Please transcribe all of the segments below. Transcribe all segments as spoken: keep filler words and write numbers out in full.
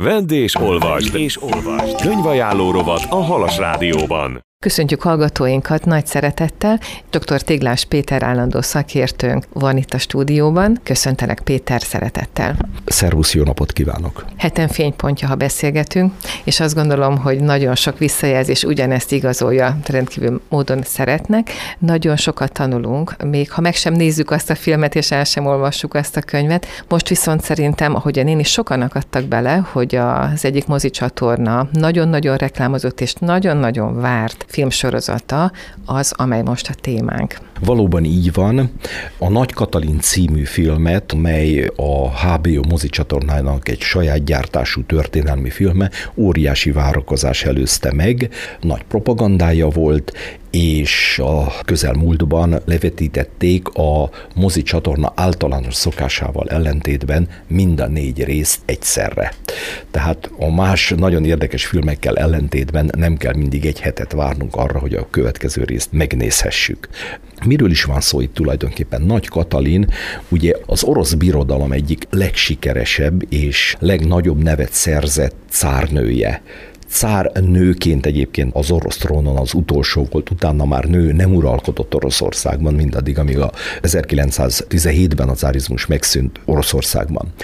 Vedd és olvasd, és olvasd. Könyvajánló rovat a Halas Rádióban. Köszöntjük hallgatóinkat nagy szeretettel. dr. Téglás Péter állandó szakértőnk van itt a stúdióban. Köszöntelek, Péter, szeretettel. Szervusz, jó napot kívánok! Heten fénypontja, ha beszélgetünk, és azt gondolom, hogy nagyon sok visszajelzés ugyanezt igazolja, rendkívül módon szeretnek. Nagyon sokat tanulunk, még ha meg sem nézzük azt a filmet, és el sem olvassuk azt a könyvet. Most viszont szerintem, ahogyan én is, sokan akadtak bele, hogy az egyik mozicsatorna nagyon-nagyon reklámozott és nagyon-nagyon várt filmsorozata az, amely most a témánk. Valóban így van. A Nagy Katalin című filmet, mely a há bé o mozicsatornának egy saját gyártású történelmi filme, óriási várakozás előzte meg, nagy propagandája volt, és a közelmúltban levetítették a mozicsatorna általános szokásával ellentétben mind a négy részt egyszerre. Tehát a más nagyon érdekes filmekkel ellentétben nem kell mindig egy hetet várnunk arra, hogy a következő részt megnézhessük. Miről is van szó itt tulajdonképpen? Nagy Katalin ugye az orosz birodalom egyik legsikeresebb és legnagyobb nevet szerzett cárnője. Cárnőként egyébként az orosz trónon az utolsó volt, utána már nő nem uralkodott Oroszországban, mindaddig, amíg a ezerkilencszáztizenhétben a cárizmus megszűnt Oroszországban.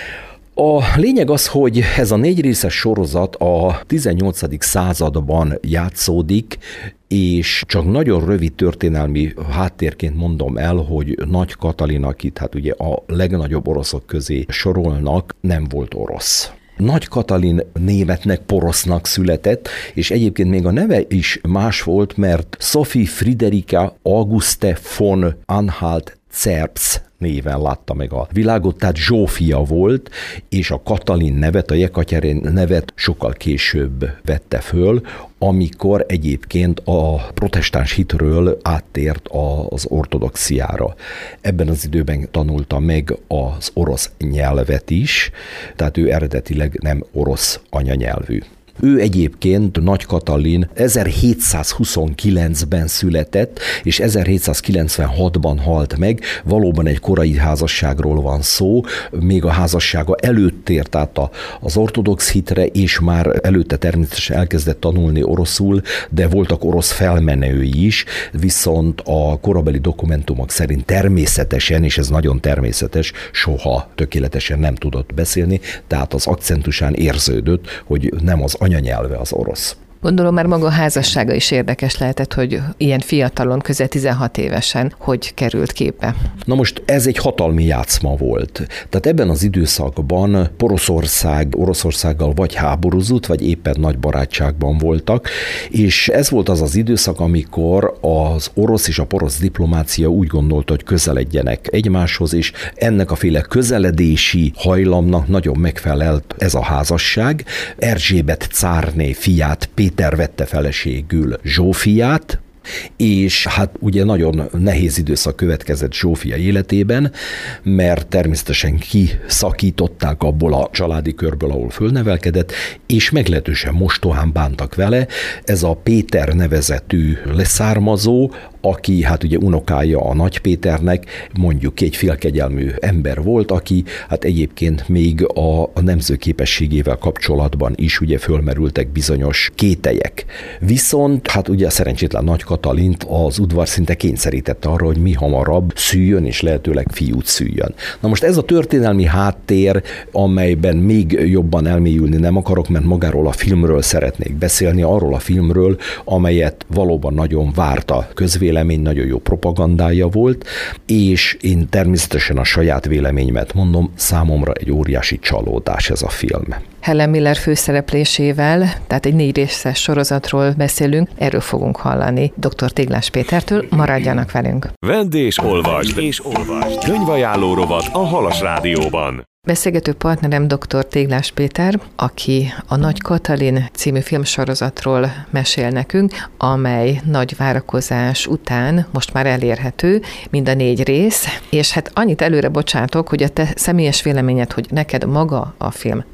A lényeg az, hogy ez a négy részes sorozat a tizennyolcadik században játszódik, és csak nagyon rövid történelmi háttérként mondom el, hogy Nagy Katalin, akit hát ugye a legnagyobb oroszok közé sorolnak, nem volt orosz. Nagy Katalin németnek, porosznak született, és egyébként még a neve is más volt, mert Sophie Friederike Auguste von Anhalt-Zerbst néven látta meg a világot, tehát Zsófia volt, és a Katalin nevet, a Jekatyerin nevet sokkal később vette föl, amikor egyébként a protestáns hitről áttért az ortodoxiára. Ebben az időben tanulta meg az orosz nyelvet is, tehát ő eredetileg nem orosz anyanyelvű. Ő egyébként, Nagy Katalin ezerhétszázhuszonkilencben született, és ezerhétszázkilencvenhatban halt meg. Valóban egy korai házasságról van szó, még a házassága előtt tért át az ortodox hitre, és már előtte természetesen elkezdett tanulni oroszul, de voltak orosz felmenői is, viszont a korabeli dokumentumok szerint természetesen, és ez nagyon természetes, soha tökéletesen nem tudott beszélni, tehát az akcentusán érződött, hogy nem az anyanyelve az orosz. Gondolom már maga a házassága is érdekes lehetett, hogy ilyen fiatalon, közel tizenhat évesen, hogy került képbe. Na most ez egy hatalmi játszma volt. Tehát ebben az időszakban Poroszország, Oroszországgal vagy háborúzott, vagy éppen nagy barátságban voltak, és ez volt az az időszak, amikor az orosz és a porosz diplomácia úgy gondolta, hogy közeledjenek egymáshoz, és ennek a féle közeledési hajlamnak nagyon megfelelt ez a házasság. Erzsébet cárné fiát, Péter vette feleségül Zsófiát, és hát ugye nagyon nehéz időszak következett Zsófia életében, mert természetesen kiszakították abból a családi körből, ahol fölnevelkedett, és meglehetősen mostohán bántak vele. Ez a Péter nevezetű leszármazó, aki hát ugye unokája a Nagy Péternek, mondjuk egy félkegyelmű ember volt, aki hát egyébként még a, a nemzőképességével kapcsolatban is ugye fölmerültek bizonyos kételyek. Viszont hát ugye a szerencsétlen Nagy Katalint az udvar szinte kényszerítette arra, hogy mi hamarabb szüljön, és lehetőleg fiút szüljön. Na most ez a történelmi háttér, amelyben még jobban elmélyülni nem akarok, mert magáról a filmről szeretnék beszélni, arról a filmről, amelyet valóban nagyon várt a közvélemény, nagyon jó propagandája volt, és én természetesen a saját véleményemet mondom, számomra egy óriási csalódás ez a film. Helen Miller főszereplésével, tehát egy négy részes sorozatról beszélünk, erről fogunk hallani dr. Téglás Pétertől, maradjanak velünk. Vedd és olvasd, és olvasd. Könyvajánló rovat a Halas Rádióban. Beszélgető partnerem dr. Téglás Péter, aki a Nagy Katalin című filmsorozatról mesél nekünk, amely nagy várakozás után most már elérhető, mind a négy rész, és hát annyit előre bocsátok, hogy a te személyes véleményed, hogy neked maga a film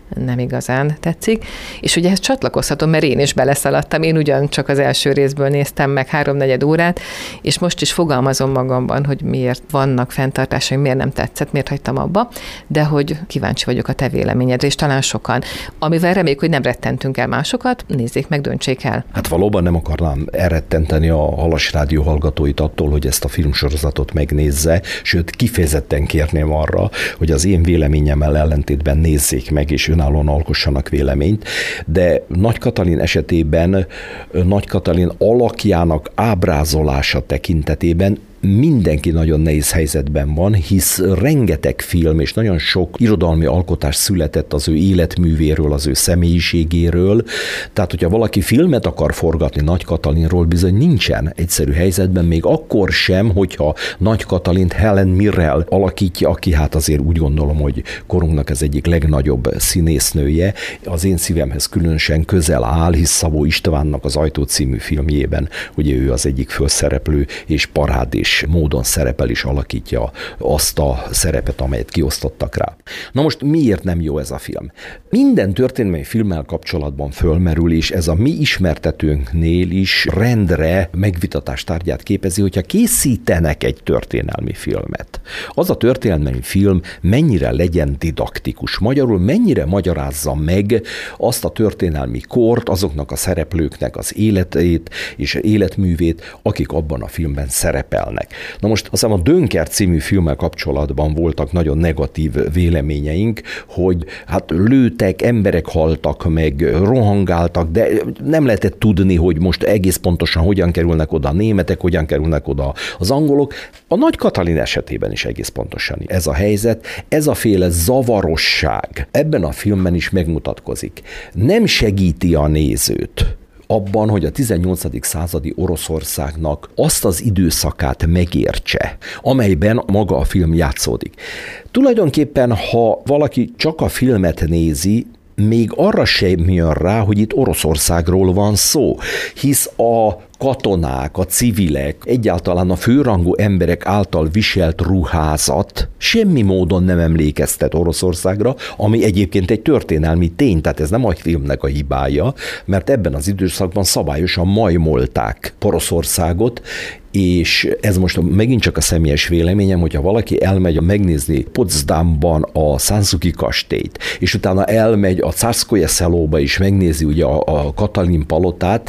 nem igazán tetszik. És ugye ezt csatlakozhatom, mert én is beleszaladtam, én ugyancsak az első részből néztem meg háromnegyed órát, és most is fogalmazom magamban, hogy miért vannak fenntartásaim, miért nem tetszett, miért hagytam abba, de hogy kíváncsi vagyok a te véleményedre, és talán sokan. Amivel reméljük, hogy nem rettentünk el másokat, nézzék meg, döntsék el. Hát valóban nem akarnám elrettenteni a Halas Rádió hallgatóit attól, hogy ezt a filmsorozatot megnézze, sőt kifejezetten kérném arra, hogy az én véleményemmel ellentétben nézzék meg, és önállóan alkossanak véleményt, de Nagy Katalin esetében Nagy Katalin alakjának ábrázolása tekintetében mindenki nagyon nehéz helyzetben van, hisz rengeteg film és nagyon sok irodalmi alkotás született az ő életművéről, az ő személyiségéről. Tehát, hogyha valaki filmet akar forgatni Nagy Katalinról, bizony nincsen egyszerű helyzetben, még akkor sem, hogyha Nagy Katalint Helen Mirrell alakítja, aki hát azért úgy gondolom, hogy korunknak ez egyik legnagyobb színésznője. Az én szívemhez különösen közel áll, hisz Szabó Istvánnak az Ajtó című filmjében, ugye ő az egyik főszereplő, és parádés módon szerepel és alakítja azt a szerepet, amelyet kiosztottak rá. Na most miért nem jó ez a film? Minden történelmi filmmel kapcsolatban fölmerül, és ez a mi ismertetőnknél is rendre megvitatás tárgyát képezi, hogyha készítenek egy történelmi filmet. Az a történelmi film mennyire legyen didaktikus, magyarul mennyire magyarázza meg azt a történelmi kort, azoknak a szereplőknek az életét és életművét, akik abban a filmben szerepelnek. Na most azt hiszem a Dönker című filmmel kapcsolatban voltak nagyon negatív véleményeink, hogy hát lőtek, emberek haltak meg, rohangáltak, de nem lehetett tudni, hogy most egész pontosan hogyan kerülnek oda a németek, hogyan kerülnek oda az angolok. A Nagy Katalin esetében is egész pontosan ez a helyzet, ez a féle zavarosság ebben a filmben is megmutatkozik. Nem segíti a nézőt abban, hogy a tizennyolcadik századi Oroszországnak azt az időszakát megértse, amelyben maga a film játszódik. Tulajdonképpen, ha valaki csak a filmet nézi, még arra sem jön rá, hogy itt Oroszországról van szó, hisz a katonák, a civilek, egyáltalán a főrangú emberek által viselt ruházat semmi módon nem emlékeztet Oroszországra, ami egyébként egy történelmi tény, tehát ez nem a filmnek a hibája, mert ebben az időszakban szabályosan majmolták Oroszországot, és ez most megint csak a személyes véleményem, hogyha valaki elmegy megnézni Potsdamban a Sanssouci kastélyt, és utána elmegy a Cárszkoje Szelóba is megnézi ugye a, a Katalin palotát,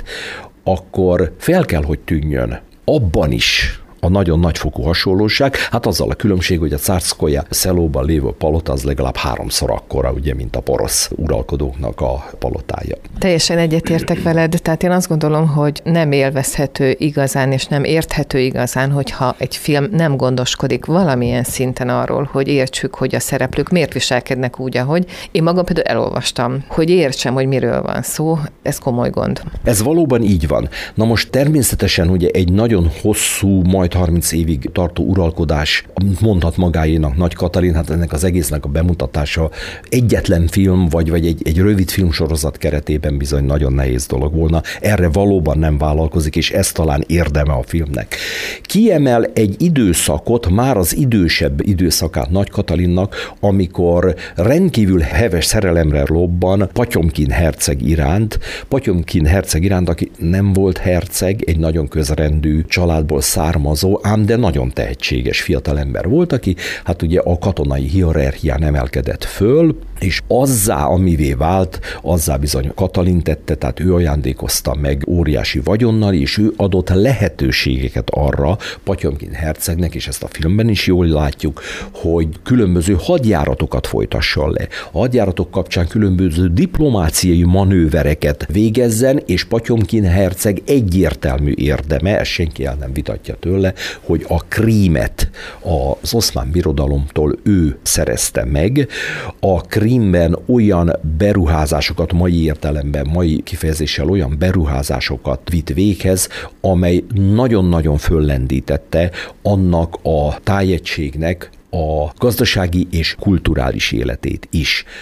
akkor fel kell, hogy tűnjön abban is a nagyon nagyfokú hasonlóság, hát azzal a különbség, hogy a Cárszkoje Szelóban lévő palota az legalább háromszor akkora, ugye, mint a porosz uralkodóknak a palotája. Teljesen egyetértek veled, tehát én azt gondolom, hogy nem élvezhető igazán, és nem érthető igazán, hogyha egy film nem gondoskodik valamilyen szinten arról, hogy értsük, hogy a szereplők miért viselkednek úgy, ahogy. Én magam például elolvastam, hogy értsem, hogy miről van szó, ez komoly gond. Ez valóban így van. Na most természetesen ugye egy nagyon hosszú, majd harminc évig tartó uralkodás mondhat magáénak Nagy Katalin, hát ennek az egésznek a bemutatása egyetlen film, vagy, vagy egy, egy rövid filmsorozat keretében bizony nagyon nehéz dolog volna. Erre valóban nem vállalkozik, és ez talán érdeme a filmnek. Kiemel egy időszakot, már az idősebb időszakát Nagy Katalinnak, amikor rendkívül heves szerelemre lobban Potyomkin herceg iránt, Potyomkin herceg iránt, aki nem volt herceg, egy nagyon közrendű családból származó, ám de nagyon tehetséges fiatalember volt, aki hát ugye a katonai hierarchián emelkedett föl, és azzá, amivé vált, azzá bizony Katalin tette, tehát ő ajándékozta meg óriási vagyonnal, és ő adott lehetőségeket arra Potyomkin hercegnek, és ezt a filmben is jól látjuk, hogy különböző hadjáratokat folytasson le. A hadjáratok kapcsán különböző diplomáciai manővereket végezzen, és Potyomkin herceg egyértelmű érdeme, ezt senki el nem vitatja tőle, hogy a Krímet az Oszmán Birodalomtól ő szerezte meg. A Krímben olyan beruházásokat, mai értelemben, mai kifejezéssel olyan beruházásokat vitt véghez, amely nagyon-nagyon föllendítette annak a tájegységnek a gazdasági és kulturális életét is.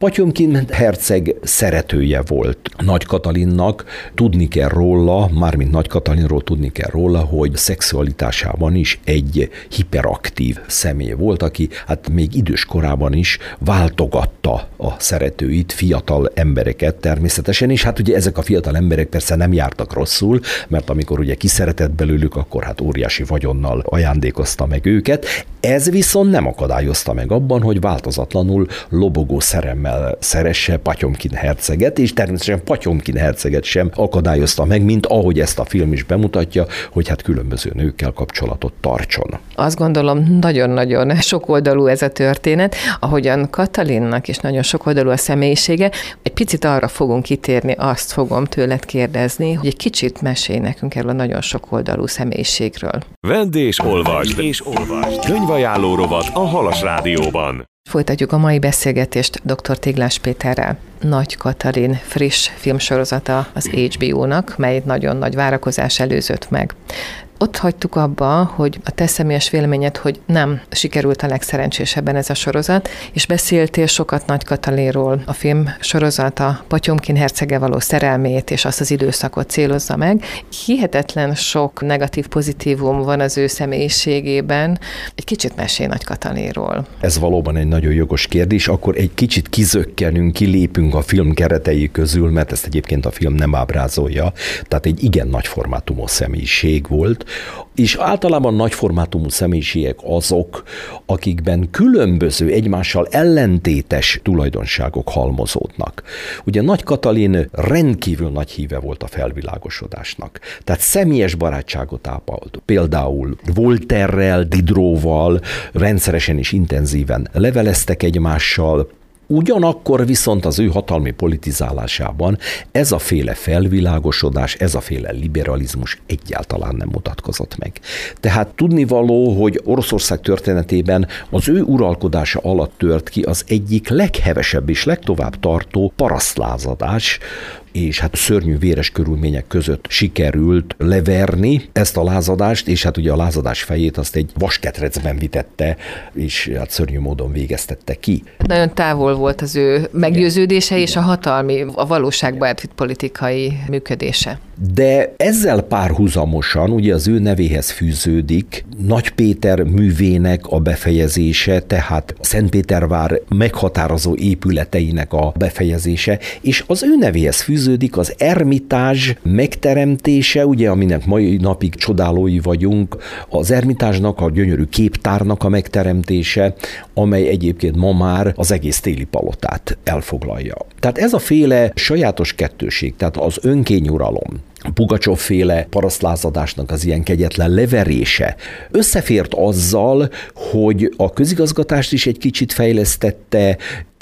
Potyomkin herceg szeretője volt Nagy Katalinnak, tudni kell róla, mármint Nagy Katalinról tudni kell róla, hogy szexualitásában is egy hiperaktív személy volt, aki hát még idős korában is váltogatta a szeretőit, fiatal embereket természetesen, és hát ugye ezek a fiatal emberek persze nem jártak rosszul, mert amikor ugye kiszeretett belőlük, akkor hát óriási vagyonnal ajándékozta meg őket. Ez viszont nem akadályozta meg abban, hogy változatlanul lobogó szeremmel szeresse Potyomkin herceget, és természetesen Potyomkin herceget sem akadályozta meg, mint ahogy ezt a film is bemutatja, hogy hát különböző nőkkel kapcsolatot tartson. Azt gondolom, nagyon-nagyon sokoldalú ez a történet, ahogyan Katalinnak is nagyon sokoldalú a személyisége. Egy picit arra fogunk kitérni, azt fogom tőled kérdezni, hogy egy kicsit mesélj nekünk erről a nagyon sokoldalú személyiségről. Vedd és olvasd, és olvasd. Könyvajánló rovat a Halas Rádióban. Folytatjuk a mai beszélgetést dr. Téglás Péterrel. Nagy Katalin friss filmsorozata az há bé ó-nak, mely nagyon nagy várakozás előzött meg. Ott hagytuk abba, hogy a te személyes véleményed, hogy nem sikerült a legszerencsésebben ez a sorozat, és beszéltél sokat Nagy Katalinról. A film sorozata Potyomkin hercege való szerelmét és azt az időszakot célozza meg. Hihetetlen sok negatív pozitívum van az ő személyiségében. Egy kicsit mesélj Nagy Katalinról. Ez valóban egy nagyon jogos kérdés, akkor egy kicsit kizökkenünk, kilépünk a film keretei közül, mert ezt egyébként a film nem ábrázolja, tehát egy igen nagy formátumú személyiség volt, és általában nagyformátumú személyiségek azok, akikben különböző, egymással ellentétes tulajdonságok halmozódnak. Ugye Nagy Katalin rendkívül nagy híve volt a felvilágosodásnak. Tehát személyes barátságot ápolt. Például Voltaire-rel, Diderotval rendszeresen és intenzíven leveleztek egymással. Ugyanakkor viszont az ő hatalmi politizálásában ez a féle felvilágosodás, ez a féle liberalizmus egyáltalán nem mutatkozott meg. Tehát tudnivaló, hogy Oroszország történetében az ő uralkodása alatt tört ki az egyik leghevesebb és legtovább tartó parasztlázadás, és hát szörnyű véres körülmények között sikerült leverni ezt a lázadást, és hát ugye a lázadás fejét azt egy vasketrecben vitette, és hát szörnyű módon végeztette ki. Nagyon távol volt az ő meggyőződése és a hatalmi, a valóságba átvitt politikai működése. De ezzel párhuzamosan ugye az ő nevéhez fűződik Nagy Péter művének a befejezése, tehát Szentpétervár meghatározó épületeinek a befejezése, és az ő nevéhez fűződik az Ermitázs megteremtése, ugye aminek mai napig csodálói vagyunk, az Ermitázsnak, a gyönyörű képtárnak a megteremtése, amely egyébként ma már az egész Téli palotát elfoglalja. Tehát ez a féle sajátos kettőség, tehát az önkényuralom, Pugacsov-féle parasztlázadásnak az ilyen kegyetlen leverése összefért azzal, hogy a közigazgatást is egy kicsit fejlesztette,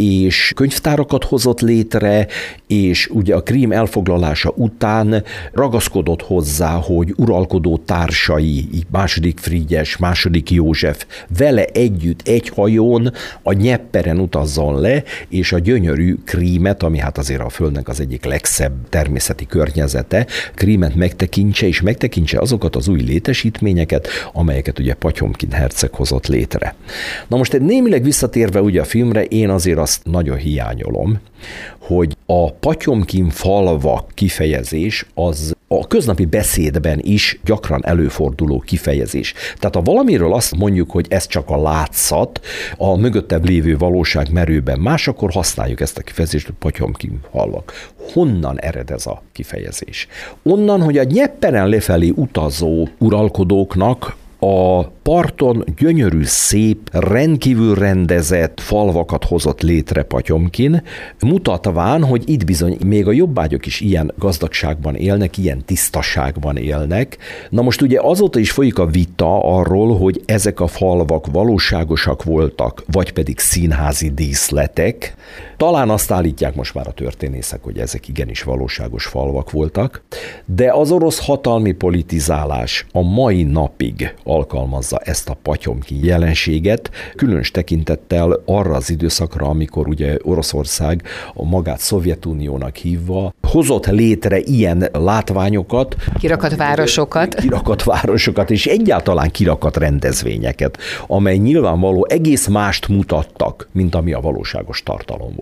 és könyvtárakat hozott létre, és ugye a Krím elfoglalása után ragaszkodott hozzá, hogy uralkodó társai, második Frigyes, második József vele együtt egy hajón a Nyepperen utazzon le, és a gyönyörű Krímet, ami hát azért a Földnek az egyik legszebb természeti környezete, Krímet megtekintse, és megtekintse azokat az új létesítményeket, amelyeket ugye Potyomkin herceg hozott létre. Na most egy némileg visszatérve ugye a filmre, én azért azt nagyon hiányolom, hogy a Potyomkin falvak kifejezés az a köznapi beszédben is gyakran előforduló kifejezés. Tehát ha valamiről azt mondjuk, hogy ez csak a látszat, a mögöttebb lévő valóság merőben más, akkor használjuk ezt a kifejezést, hogy Potyomkin falvak. Honnan ered ez a kifejezés? Onnan, hogy a Nyepperen lefelé utazó uralkodóknak a parton gyönyörű, szép, rendkívül rendezett falvakat hozott létre Potyomkin, mutatván, hogy itt bizony még a jobbágyok is ilyen gazdagságban élnek, ilyen tisztaságban élnek. Na most ugye azóta is folyik a vita arról, hogy ezek a falvak valóságosak voltak, vagy pedig színházi díszletek. Talán azt állítják most már a történészek, hogy ezek igenis valóságos falvak voltak, de az orosz hatalmi politizálás a mai napig alkalmazza ezt a Potyomkin jelenséget, különös tekintettel arra az időszakra, amikor ugye Oroszország a magát Szovjetuniónak hívva hozott létre ilyen látványokat, kirakat városokat, kirakat városokat, és egyáltalán kirakat rendezvényeket, amely nyilvánvaló egész mást mutattak, mint ami a valóságos tartalom volt.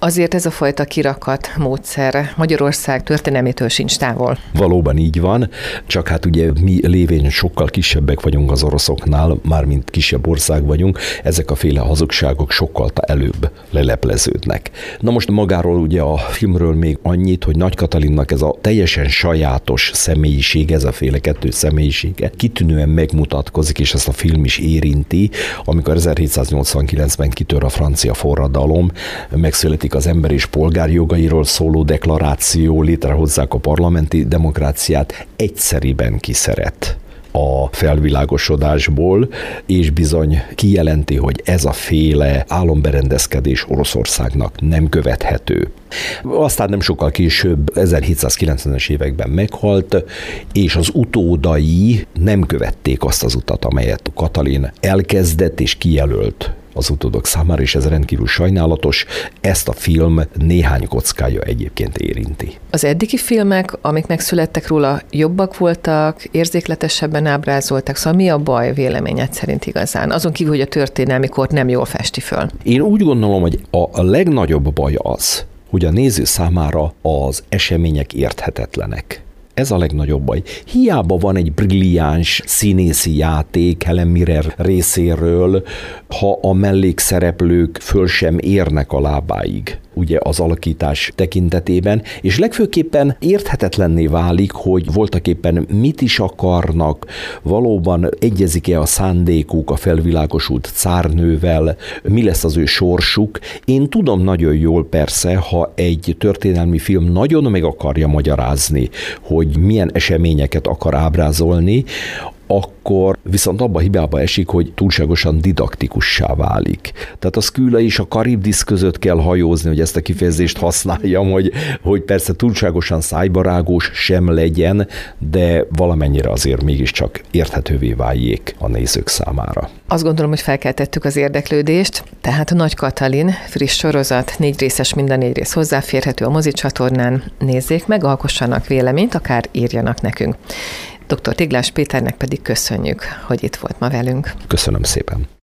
Azért ez a fajta kirakat módszer Magyarország történelmétől sincs távol. Valóban így van, csak hát ugye mi lévén sokkal kisebbek vagyunk az oroszoknál, mármint kisebb ország vagyunk, ezek a féle hazugságok sokkal előbb lelepleződnek. Na most magáról ugye a filmről még annyit, hogy Nagy Katalinnak ez a teljesen sajátos személyiség, ez a féle kettős személyisége kitűnően megmutatkozik, és ezt a film is érinti, amikor ezerhétszáznyolcvankilencben kitör a francia forradalom, megszületik az ember és polgárjogairól szóló deklaráció, létrehozzák a parlamenti demokráciát, egyszeriben kiszeret a felvilágosodásból, és bizony kijelenti, hogy ez a féle álomberendezkedés Oroszországnak nem követhető. Aztán nem sokkal később, ezerhétszázkilencvenes években meghalt, és az utódai nem követték azt az utat, amelyet Katalin elkezdett és kijelölt az utódok számára, és ez rendkívül sajnálatos. Ezt a film néhány kockája egyébként érinti. Az eddigi filmek, amik megszülettek róla, jobbak voltak, érzékletesebben ábrázoltak, szóval mi a baj véleményed szerint igazán? Azon kívül, hogy a történelmi kort nem jól festi föl. Én úgy gondolom, hogy a legnagyobb baj az, hogy a néző számára az események érthetetlenek. Ez a legnagyobb baj. Hiába van egy brilliáns színészi játék Helen Mirren részéről, ha a mellékszereplők föl sem érnek a lábáig, ugye az alakítás tekintetében, és legfőképpen érthetetlenné válik, hogy voltaképpen mit is akarnak, valóban egyezik-e a szándékuk a felvilágosult cárnővel, mi lesz az ő sorsuk. Én tudom nagyon jól persze, ha egy történelmi film nagyon meg akarja magyarázni, hogy milyen eseményeket akar ábrázolni, akkor viszont abba a hibába esik, hogy túlságosan didaktikussá válik. Tehát a Szküla és a Karibdisz között kell hajózni, hogy ezt a kifejezést használjam, hogy, hogy persze túlságosan szájbarágós sem legyen, de valamennyire azért mégiscsak érthetővé váljék a nézők számára. Azt gondolom, hogy felkeltettük az érdeklődést, tehát a Nagy Katalin friss sorozat, négy részes, minden négy rész hozzáférhető a mozicsatornán, nézzék meg, alkossanak véleményt, akár írjanak nekünk. doktor Tiglás Péternek pedig köszönjük, hogy itt volt ma velünk. Köszönöm szépen.